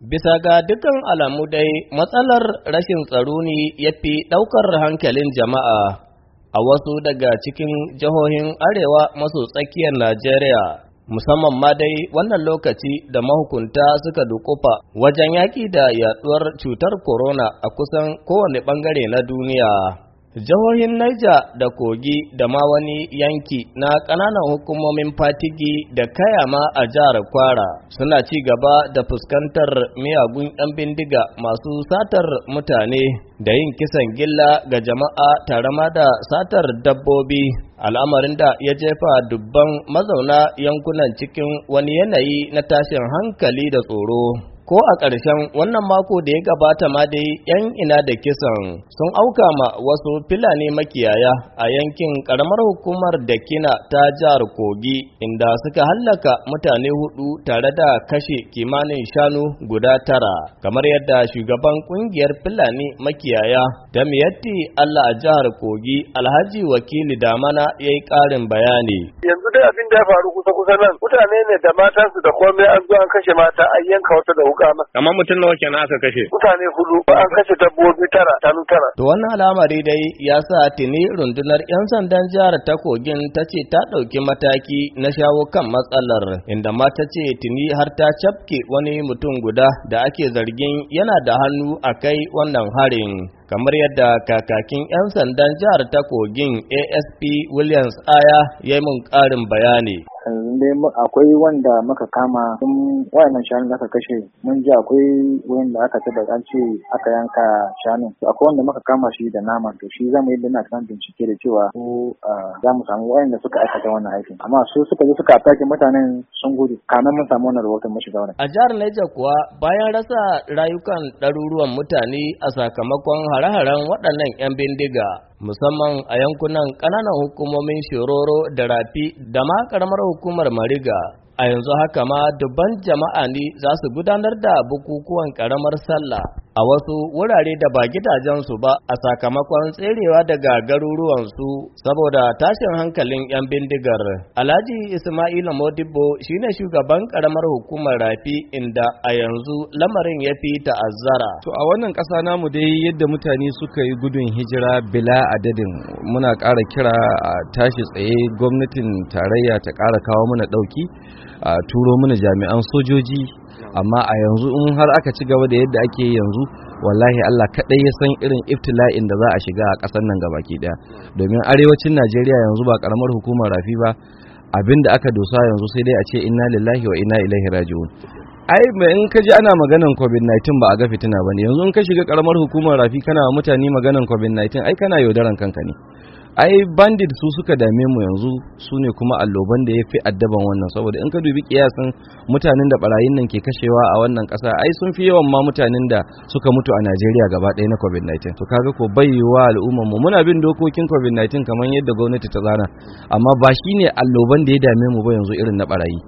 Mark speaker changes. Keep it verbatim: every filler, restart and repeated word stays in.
Speaker 1: Bisa ga dukkan alamu dai matsalar rashin tsaro ne ya fi ɗaukar hankalin jama'a a wasu daga cikin jihohin arewa maso tsakiyar Najeriya, musamman ma dai wannan lokaci da mahukunta suka dukufa wajen yaƙi da yaɗuwar cutar corona a kusan kowane ɓangare na duniya. Jihohin Niger da Kogi da ma wani yanki na ƙananan hukumomin Fatigi da Kayama a jihar Kwara suna ci gaba da fuskantar miyagun 'yan bindiga masu satar mutane da yin kisan gilla ga jama'a tare ma da satar dabbobi, al'amarin da ya jefa dubban mazauna yankunan cikin wani yanayi na tashin hankali da tsoro. Ko a ƙarshen wannan mako da ya gabata ma dai 'yan ina da kisan sun auka ma wasu Fulani makiyaya a yankin ƙaramar hukumar Dakina ta jihar Kogi, inda suka hallaka mutane hudu tare da kashe kimanin shanu guda tara, kamar yadda shugaban ƙungiyar Fulani makiyaya da Miyatti Allah a jihar Kogi Alhaji Wakili Damana ya yi ƙarin bayani.
Speaker 2: Yanzu dai abin da ya faru kusa-kusa nan mutane ne da matansu da komai an zo an kashe mata an yanka wata da
Speaker 3: kamar mutum nawa kenan aka kashe?
Speaker 2: Mutane hudu, an kashe dabbobi tara, tanu tara.
Speaker 1: To wannan al'amari dai ya sa tuni rundunar 'yan sandan jihar ta Kogin ta ce ta ɗauki mataki na shawo kan matsalar, inda ma ta ce tuni har ta cafke wani mutum guda da ake zargin yana da hannu a kai wannan harin. Kamar yadda kakakin 'yan sandan jihar ta Kogin A S P Williams Aya ya yi mun ƙarin bayani.
Speaker 4: Yanzu akwai wanda muka kama sun wayannan shanun da aka kashe, mun ji akwai wanda aka taba an ce aka yanka shanun, akwai wanda muka kama shi da nama, to shi zamu yi da kan bincike da cewa ko za mu samu wayanda suka aikata wannan aikin, amma su suka zo suka atake mutanen sun gudu kanan mun samu wannan rahoton mu shiga wannan.
Speaker 1: A jihar Niger kuwa bayan rasa rayukan ɗaruruwan mutane a sakamakon hare-haren waɗannan 'yan bindiga, musamman a yankunan ƙananan hukumomin Shiroro da Rafi da ma ƙaramar hukumar Mariga. A yanzu haka ma dubban jama'a ne za su gudanar da bukukuwan ƙaramar sallah a wasu wurare da ba gidajensu ba a sakamakon tserewa daga garuruwansu saboda tashin hankalin 'yan bindigar. Alhaji Ismaila Modibo shine shugaban ƙaramar hukumar Rafi, inda a yanzu lamarin ya fi ta'azzara.
Speaker 5: To a wannan ƙasa namu dai yadda mutane suka yi gudun hijira bila adadin, muna ƙara kira a tashi tsaye gwamnatin tarayya ta ƙara kawo mana ɗauki, a turo mana jami'an sojoji, amma a yanzu in har aka ci gaba da yadda ake yanzu, wallahi Allah kaɗai ya san irin iftila'in da za a shiga a ƙasar nan gabaki ɗaya, domin arewacin Najeriya yanzu ba ƙaramar hukumar Rafi ba, abin da aka dosa yanzu sai dai a ce inna lillahi wa inna ilaihi raji'un. Ai in ka ji ana maganan covid nineteen ba a ga fitina bane, yanzu in ka shiga ƙaramar hukumar Rafi kana mutane maganan covid nineteen, ai kana yaudaran kanka ne. Ai bandit su suka dame mu yanzu, su ne kuma alloban da ya fi addaban wannan, saboda in ka dubi kiyasin mutanen da barayin nan ke kashewa a wannan ƙasa, ai sun fi yawan ma mutanen da suka mutu a Najeriya gaba ɗaya na covid nineteen. To kaga ko bayyewa al'umman mu muna bin dokokin covid nineteen kamar yadda gwamnati ta zana, amma ba shine alloban da ya dame mu ba yanzu irin na barayi.